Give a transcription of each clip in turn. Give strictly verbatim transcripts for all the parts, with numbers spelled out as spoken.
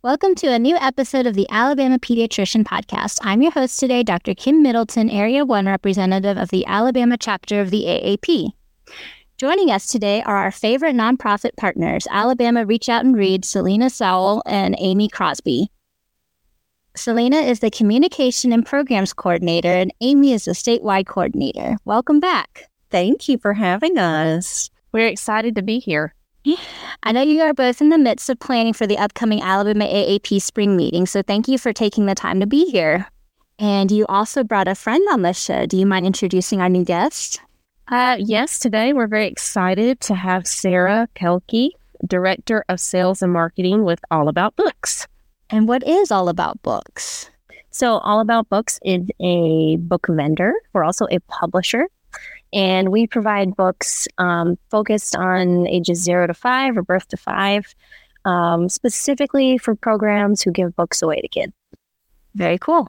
Welcome to a new episode of the Alabama Pediatrician Podcast. I'm your host today, Doctor Kim Middleton, Area one representative of the Alabama chapter of the A A P. Joining us today are our favorite nonprofit partners, Alabama Reach Out and Read, Selena Sowell, and Amy Crosby. Selena is the Communication and Programs Coordinator, and Amy is the Statewide Coordinator. Welcome back. Thank you for having us. We're excited to be here. I know you are both in the midst of planning for the upcoming Alabama A A P spring meeting, so thank you for taking the time to be here. And you also brought a friend on the show. Do you mind introducing our new guest? Uh, yes, today we're very excited to have Sarah Pelkey, Director of Sales and Marketing with All About Books. And what is All About Books? So All About Books is a book vendor. We're also a publisher. And we provide books um, focused on ages zero to five or birth to five, um, specifically for programs who give books away to kids. Very cool.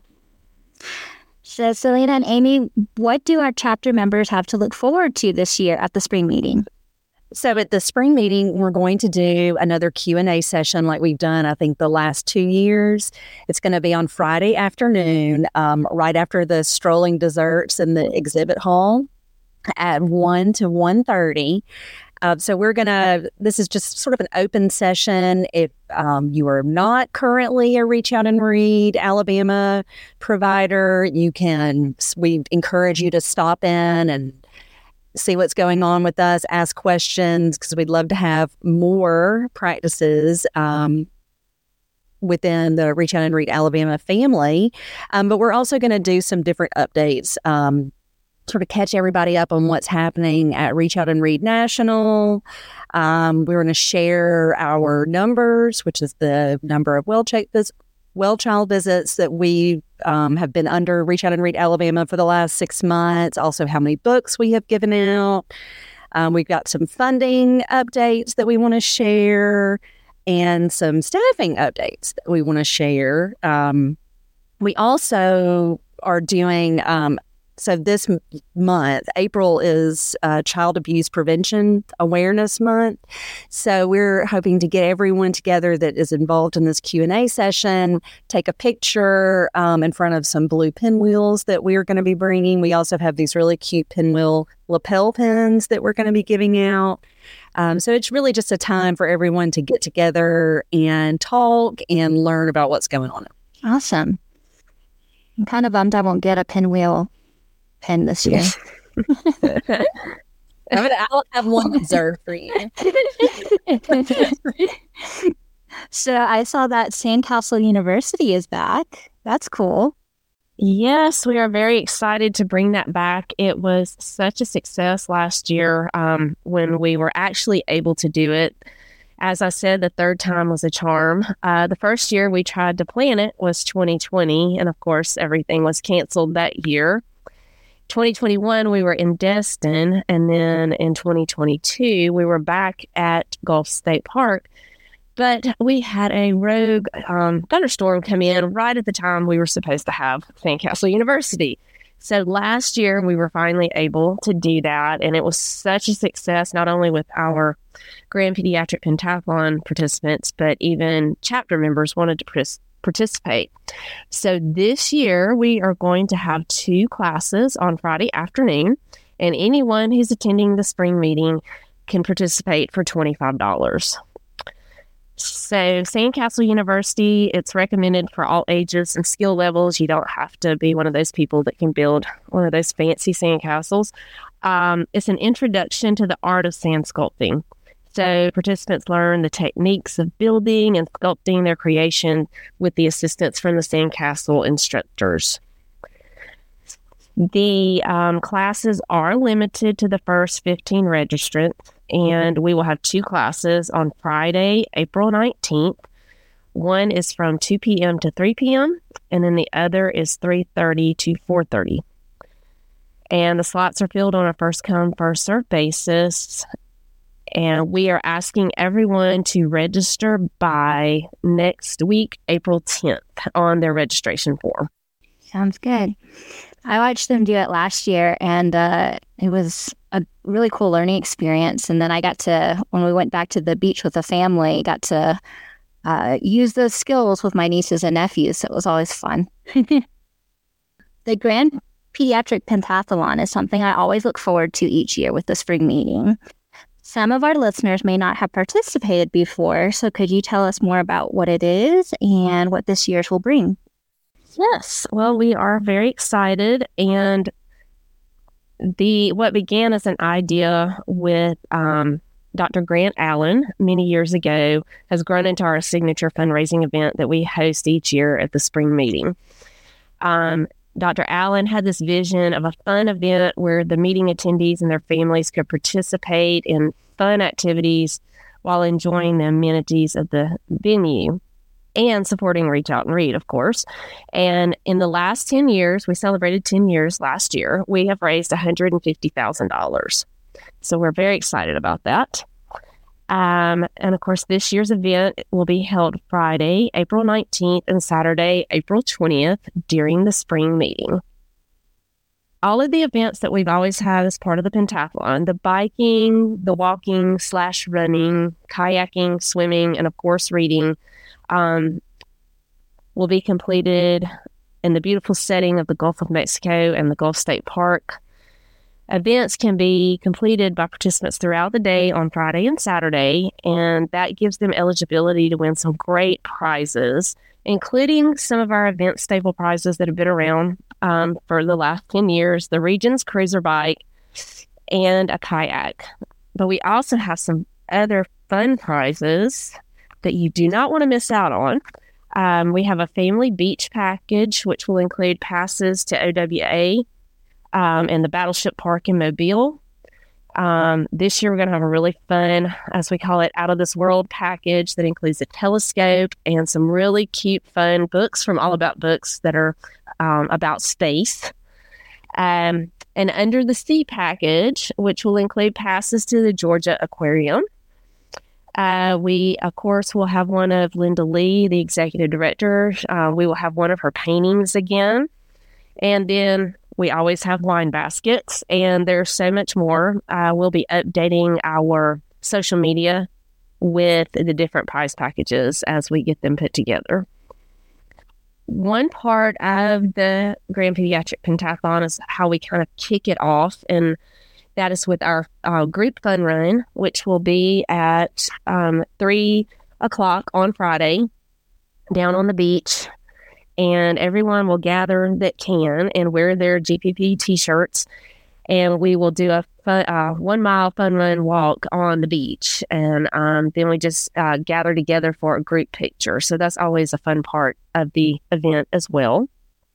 So, Selena and Amy, what do our chapter members have to look forward to this year at the spring meeting? So at the spring meeting, we're going to do another Q and A session like we've done, I think, the last two years. It's going to be on Friday afternoon, um, right after the strolling desserts in the exhibit hall, at one to one thirty. Uh, so we're going to, this is just sort of an open session. If um, you are not currently a Reach Out and Read Alabama provider, you can, we encourage you to stop in and see what's going on with us, ask questions, because we'd love to have more practices um, within the Reach Out and Read Alabama family. Um, but we're also going to do some different updates, um, sort of catch everybody up on what's happening at Reach Out and Read National. Um, we're going to share our numbers, which is the number of well check vis- well child visits that we um, have been under Reach Out and Read Alabama for the last six months. Also, how many books we have given out. Um, we've got some funding updates that we want to share and some staffing updates that we want to share. Um, we also are doing um, So this m- month, April is uh, Child Abuse Prevention Awareness Month. So we're hoping to get everyone together that is involved in this Q and A session, take a picture um, in front of some blue pinwheels that we are going to be bringing. We also have these really cute pinwheel lapel pins that we're going to be giving out. Um, so it's really just a time for everyone to get together and talk and learn about what's going on. Awesome. I'm kind of bummed I won't get a pinwheel pen this year. I'm gonna, I'll have one reserved for you. So I saw that Sandcastle University is back. That's cool. Yes, we are very excited to bring that back. It was such a success last year um, when we were actually able to do it. As I said, the third time was a charm. Uh, the first year we tried to plan it was twenty twenty, and of course, everything was canceled that year. twenty twenty-one, we were in Destin, and then in twenty twenty-two, we were back at Gulf State Park. But we had a rogue um, thunderstorm come in right at the time we were supposed to have Sandcastle University. So last year, we were finally able to do that, and it was such a success, not only with our Grand Pediatric Pentathlon participants, but even chapter members wanted to participate. participate. So this year we are going to have two classes on Friday afternoon, and anyone who's attending the spring meeting can participate for twenty-five dollars. So Sandcastle University, it's recommended for all ages and skill levels. You don't have to be one of those people that can build one of those fancy sandcastles. Um, it's an introduction to the art of sand sculpting. So participants learn the techniques of building and sculpting their creation with the assistance from the sandcastle instructors. The um, classes are limited to the first fifteen registrants, and we will have two classes on Friday, April nineteenth. One is from two p.m. to three p.m., and then the other is three thirty to four thirty. And the slots are filled on a first-come, first-served basis. And we are asking everyone to register by next week, April tenth, on their registration form. Sounds good. I watched them do it last year, and uh, it was a really cool learning experience. And then I got to, when we went back to the beach with the family, got to uh, use those skills with my nieces and nephews. So it was always fun. The Grand Pediatric Pentathlon is something I always look forward to each year with the spring meeting. Some of our listeners may not have participated before, so could you tell us more about what it is and what this year's will bring? Yes. Well, we are very excited, and the what began as an idea with um, Doctor Grant Allen many years ago has grown into our signature fundraising event that we host each year at the spring meeting. Um, Doctor Allen had this vision of a fun event where the meeting attendees and their families could participate in fun activities while enjoying the amenities of the venue and supporting Reach Out and Read, of course. And in the last ten years, we celebrated ten years last year, we have raised one hundred fifty thousand dollars. So we're very excited about that. Um, and of course, this year's event will be held Friday, April nineteenth and Saturday, April twentieth during the spring meeting. All of the events that we've always had as part of the pentathlon, the biking, the walking slash running, kayaking, swimming, and of course, reading, um, will be completed in the beautiful setting of the Gulf of Mexico and the Gulf State Park. Events can be completed by participants throughout the day on Friday and Saturday, and that gives them eligibility to win some great prizes, including some of our event staple prizes that have been around um, for the last ten years, the Regions Cruiser Bike and a kayak. But we also have some other fun prizes that you do not want to miss out on. Um, we have a family beach package, which will include passes to O W A, Um, and the Battleship Park in Mobile. Um, this year, we're going to have a really fun, as we call it, out of this world package that includes a telescope and some really cute, fun books from All About Books that are um, about space. Um, and Under the Sea package, which will include passes to the Georgia Aquarium. Uh, we, of course, will have one of Linda Lee, the executive director. Uh, we will have one of her paintings again. And then we always have wine baskets, and there's so much more. Uh, we'll be updating our social media with the different prize packages as we get them put together. One part of the Grand Pediatric Pentathlon is how we kind of kick it off, and that is with our uh, group fun run, which will be at um, three o'clock on Friday down on the beach. And everyone will gather that can and wear their G P P t-shirts. And we will do a fun, uh, one mile fun run walk on the beach. And um, then we just uh, gather together for a group picture. So that's always a fun part of the event as well.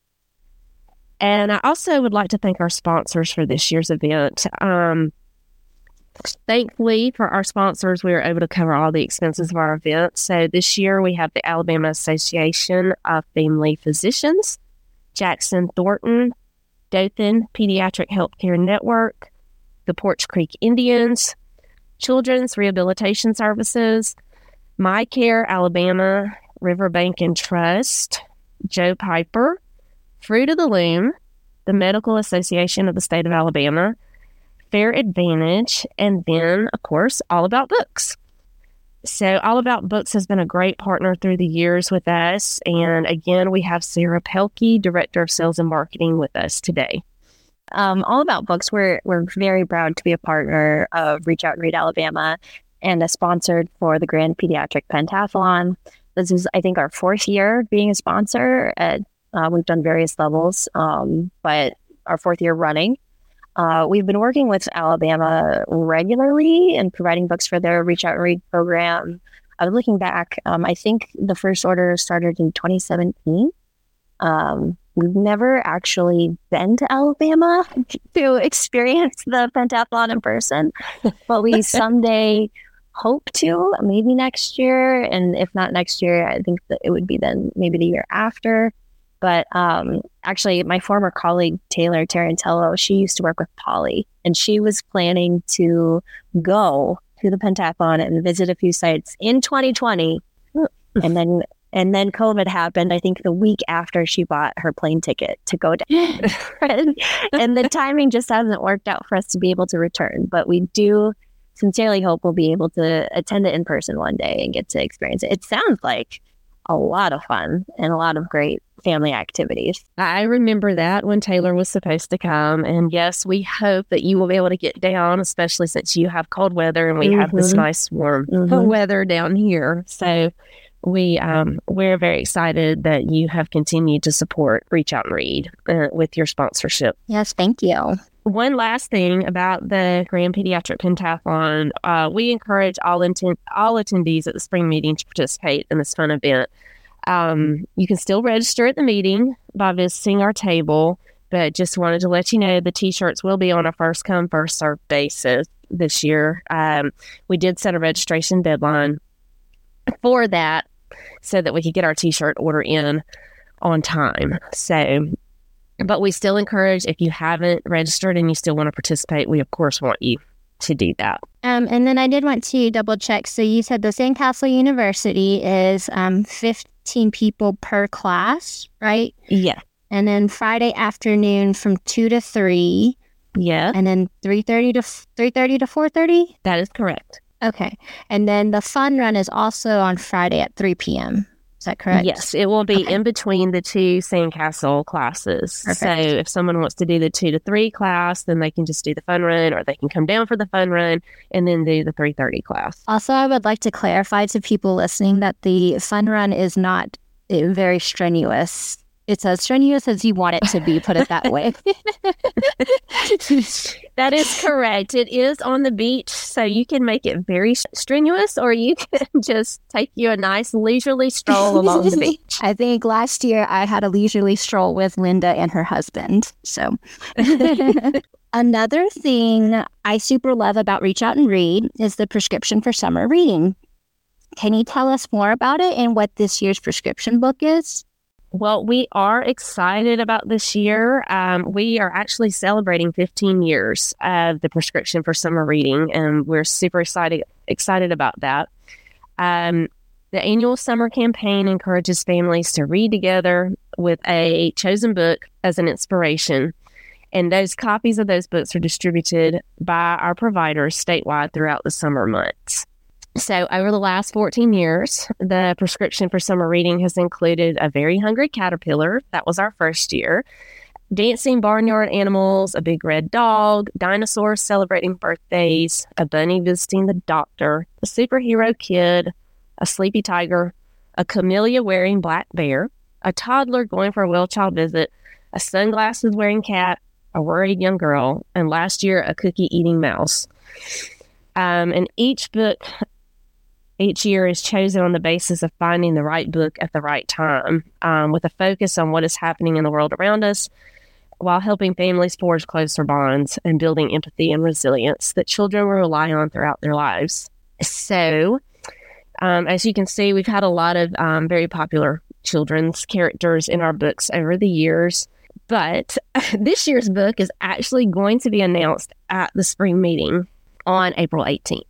And I also would like to thank our sponsors for this year's event. Um, Thankfully, for our sponsors, we were able to cover all the expenses of our event. So this year, we have the Alabama Association of Family Physicians, Jackson Thornton, Dothan Pediatric Healthcare Network, the Porch Creek Indians, Children's Rehabilitation Services, My Care Alabama, Riverbank and Trust, Joe Piper, Fruit of the Loom, the Medical Association of the State of Alabama, Fair Advantage, and then, of course, All About Books. So All About Books has been a great partner through the years with us. And again, we have Sarah Pelkey, Director of Sales and Marketing, with us today. Um, All About Books, we're, we're very proud to be a partner of Reach Out and Read Alabama and a sponsored for the Grand Pediatric Pentathlon. This is, I think, our fourth year being a sponsor. At, uh, we've done various levels, um, but our fourth year running. Uh, we've been working with Alabama regularly and providing books for their Reach Out and Read program. I was looking back, um, I think the first order started in twenty seventeen. Um, we've never actually been to Alabama to experience the pentathlon in person, but we someday hope to, maybe next year. And if not next year, I think that it would be then maybe the year after. But um, actually, my former colleague, Taylor Tarantello, she used to work with Polly, and she was planning to go to the pentathlon and visit a few sites in twenty twenty. And then and then COVID happened, I think the week after she bought her plane ticket to go down. and, and the timing just hasn't worked out for us to be able to return. But we do sincerely hope we'll be able to attend it in person one day and get to experience it. It sounds like a lot of fun and a lot of great family activities. I remember that when Taylor was supposed to come. And yes, we hope that you will be able to get down, especially since you have cold weather and we mm-hmm. have this nice warm mm-hmm. weather down here. So we, um, we're very excited that you have continued to support Reach Out and Read uh, with your sponsorship. Yes, thank you. One last thing about the Grand Pediatric Pentathlon, uh, we encourage all, inten- all attendees at the spring meeting to participate in this fun event. Um, you can still register at the meeting by visiting our table, but just wanted to let you know the T-shirts will be on a first come, first served basis this year. Um, we did set a registration deadline for that so that we could get our T-shirt order in on time. So, but we still encourage, if you haven't registered and you still want to participate, we of course want you to do that. Um, and then I did want to double check. So you said the Sandcastle University is um, fifteen people per class, right? Yeah. And then Friday afternoon from two to three. Yeah. And then three thirty to three thirty to four thirty. That is correct. Okay. And then the fun run is also on Friday at three p.m. Is that correct? Yes, it will be okay. in between the two Sandcastle classes. Perfect. So if someone wants to do the two to three class, then they can just do the fun run, or they can come down for the fun run and then do the three thirty class. Also, I would like to clarify to people listening that the fun run is not uh, very strenuous. It's as strenuous as you want it to be, put it that way. That is correct. It is on the beach, so you can make it very strenuous, or you can just take you a nice leisurely stroll along the beach. I think last year I had a leisurely stroll with Linda and her husband. So another thing I super love about Reach Out and Read is the prescription for summer reading. Can you tell us more about it and what this year's prescription book is? Well, we are excited about this year. Um, we are actually celebrating fifteen years of the prescription for summer reading, and we're super excited excited about that. Um, the annual summer campaign encourages families to read together with a chosen book as an inspiration, and those copies of those books are distributed by our providers statewide throughout the summer months. So over the last fourteen years, the prescription for summer reading has included A Very Hungry Caterpillar. That was our first year. Dancing barnyard animals, a big red dog, dinosaurs celebrating birthdays, a bunny visiting the doctor, a superhero kid, a sleepy tiger, a camellia wearing black bear, a toddler going for a well child visit, a sunglasses wearing cat, a worried young girl, and last year, a cookie eating mouse. Um, and each book each year is chosen on the basis of finding the right book at the right time, um, with a focus on what is happening in the world around us, while helping families forge closer bonds and building empathy and resilience that children will rely on throughout their lives. So, um, as you can see, we've had a lot of um, very popular children's characters in our books over the years, but this year's book is actually going to be announced at the spring meeting on April eighteenth.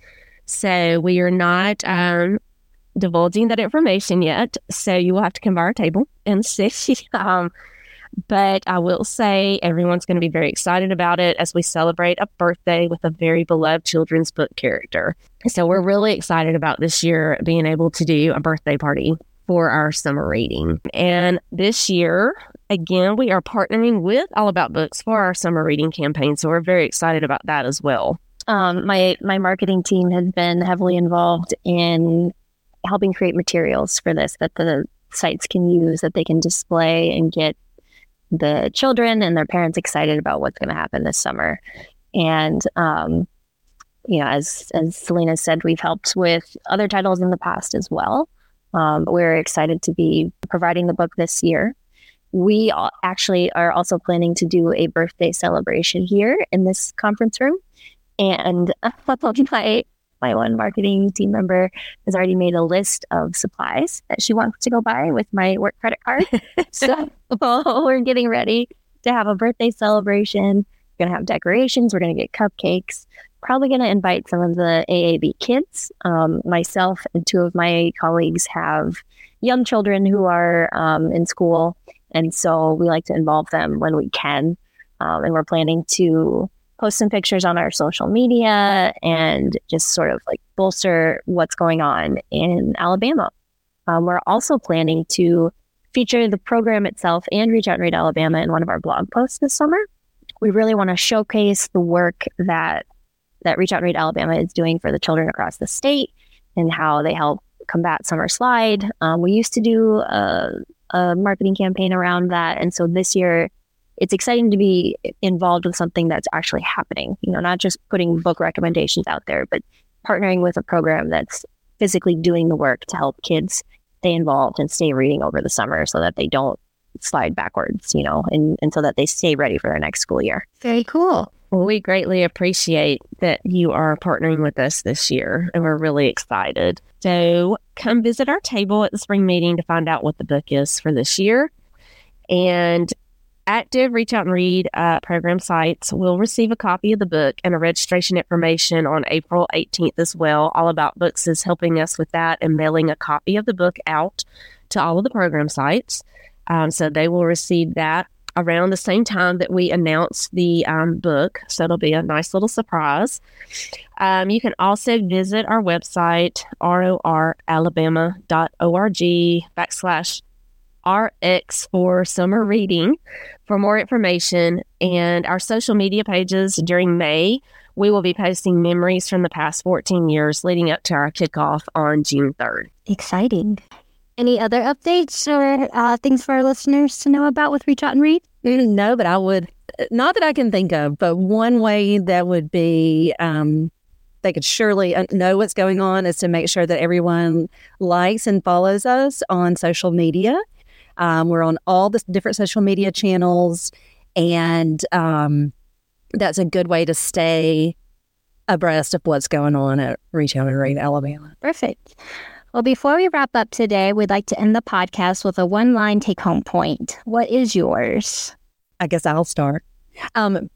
So we are not um, divulging that information yet, so you will have to come by our table and see. um, but I will say everyone's going to be very excited about it as we celebrate a birthday with a very beloved children's book character. So we're really excited about this year being able to do a birthday party for our summer reading. And this year, again, we are partnering with All About Books for our summer reading campaign, so we're very excited about that as well. Um, my my marketing team has been heavily involved in helping create materials for this that the sites can use, that they can display and get the children and their parents excited about what's going to happen this summer. And, um, you know, as, as Selena said, we've helped with other titles in the past as well. Um, but we're excited to be providing the book this year. We actually are also planning to do a birthday celebration here in this conference room. And my, my one marketing team member has already made a list of supplies that she wants to go buy with my work credit card. So we're getting ready to have a birthday celebration. We're going to have decorations. We're going to get cupcakes. Probably going to invite some of the A A B kids. Um, myself and two of my colleagues have young children who are um, in school. And so we like to involve them when we can. Um, and we're planning to post some pictures on our social media and just sort of like bolster what's going on in Alabama. Um, we're also planning to feature the program itself and Reach Out and Read Alabama in one of our blog posts this summer. We really want to showcase the work that that Reach Out and Read Alabama is doing for the children across the state and how they help combat summer slide. Um, we used to do a, a marketing campaign around that. And so this year, it's exciting to be involved with something that's actually happening, you know, not just putting book recommendations out there, but partnering with a program that's physically doing the work to help kids stay involved and stay reading over the summer so that they don't slide backwards, you know, and, and so that they stay ready for their next school year. Very cool. Well, we greatly appreciate that you are partnering with us this year, and we're really excited. So come visit our table at the spring meeting to find out what the book is for this year. And active Reach Out and Read uh, program sites will receive a copy of the book and a registration information on April eighteenth as well. All About Books is helping us with that and mailing a copy of the book out to all of the program sites. Um, so they will receive that around the same time that we announce the um, book. So it'll be a nice little surprise. Um, you can also visit our website, roralabama dot org backslash RX for summer reading for more information, and our social media pages. During May, we will be posting memories from the past fourteen years leading up to our kickoff on June third. Exciting. Any other updates or uh, things for our listeners to know about with Reach Out and Read? No, but I would, not that I can think of, but one way that would be, um, they could surely know what's going on is to make sure that everyone likes and follows us on social media. Um, we're on all the different social media channels, and um, that's a good way to stay abreast of what's going on at Reach Out and Read Alabama. Perfect. Well, before we wrap up today, we'd like to end the podcast with a one-line take-home point. What is yours? I guess I'll start. Um,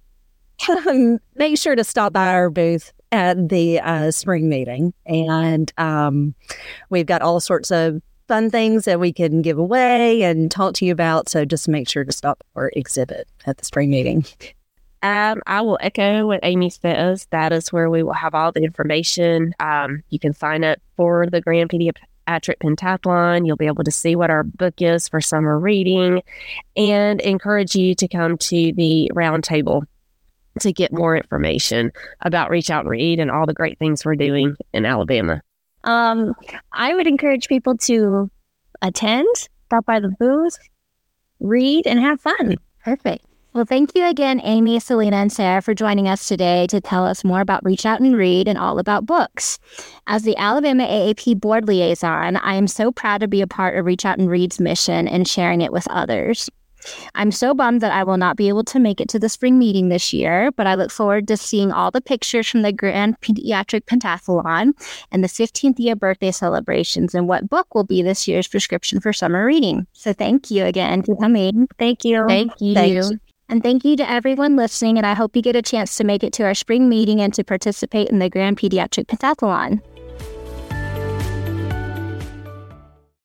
make sure to stop by our booth at the uh, spring meeting, and um, we've got all sorts of fun things that we can give away and talk to you about. So just make sure to stop or exhibit at the spring meeting. Um, I will echo what Amy says. That is where we will have all the information. Um, you can sign up for the Grand Pediatric Pentathlon. You'll be able to see what our book is for summer reading, and encourage you to come to the roundtable to get more information about Reach Out and Read and all the great things we're doing in Alabama. Um, I would encourage people to attend, stop by the booth, read, and have fun. Perfect. Well, thank you again, Amy, Selena, and Sarah, for joining us today to tell us more about Reach Out and Read and all about books. As the Alabama A A P Board Liaison, I am so proud to be a part of Reach Out and Read's mission and sharing it with others. I'm so bummed that I will not be able to make it to the spring meeting this year, but I look forward to seeing all the pictures from the Grand Pediatric Pentathlon and the fifteenth year birthday celebrations and what book will be this year's prescription for summer reading. So thank you again for coming. Thank you. Thank you. Thanks. And thank you to everyone listening, and I hope you get a chance to make it to our spring meeting and to participate in the Grand Pediatric Pentathlon.